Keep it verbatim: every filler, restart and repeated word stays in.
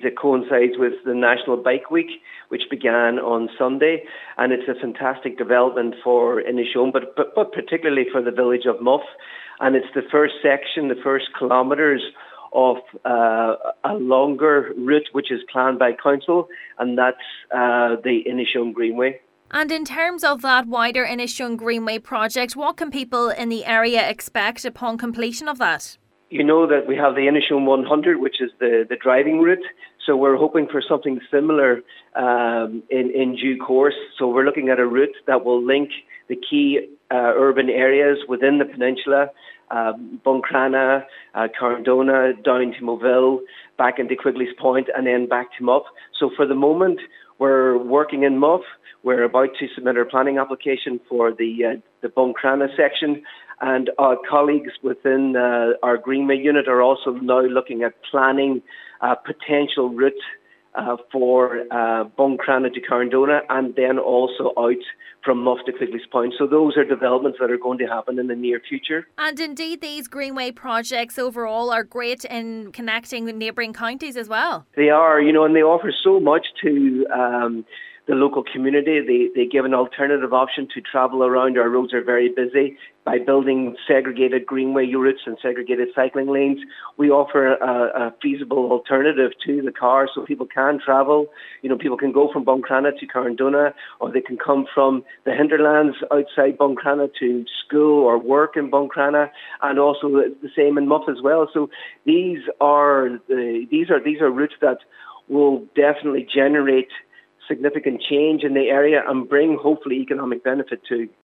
it coincides with the National Bike Week, which began on Sunday, and it's a fantastic development for Inishowen, but, but, but particularly for the village of Muff. And it's the first section, the first kilometres of uh, a longer route which is planned by council, and that's uh, the Inishowen Greenway. And in terms of that wider Inishowen Greenway project, what can people in the area expect upon completion of that? You know that we have the Inishowen one hundred, which is the, the driving route. So we're hoping for something similar um, in, in due course. So we're looking at a route that will link the key uh, urban areas within the peninsula, um, Buncrana, uh, Carndona, down to Moville, back into Quigley's Point, and then back to Muff. So for the moment, we're working in Muff. We're about to submit our planning application for the uh, the Buncrana section, and our colleagues within uh, our Greenway unit are also now looking at planning a potential route uh, for uh, Buncrana to Carndona, and then also out from Muff to Quigley's Point. So those are developments that are going to happen in the near future. And indeed, these Greenway projects overall are great in connecting with neighbouring counties as well. They are, you know, and they offer so much to Um, the local community. They they give an alternative option to travel around. Our roads are very busy. By building segregated greenway routes and segregated cycling lanes, we offer a, a feasible alternative to the car, so people can travel. You know, people can go from Buncrana to Carndona, or they can come from the hinterlands outside Buncrana to school or work in Buncrana, and also the same in Muff as well. So these are the, these are these are routes that will definitely generate significant change in the area and bring hopefully economic benefit too.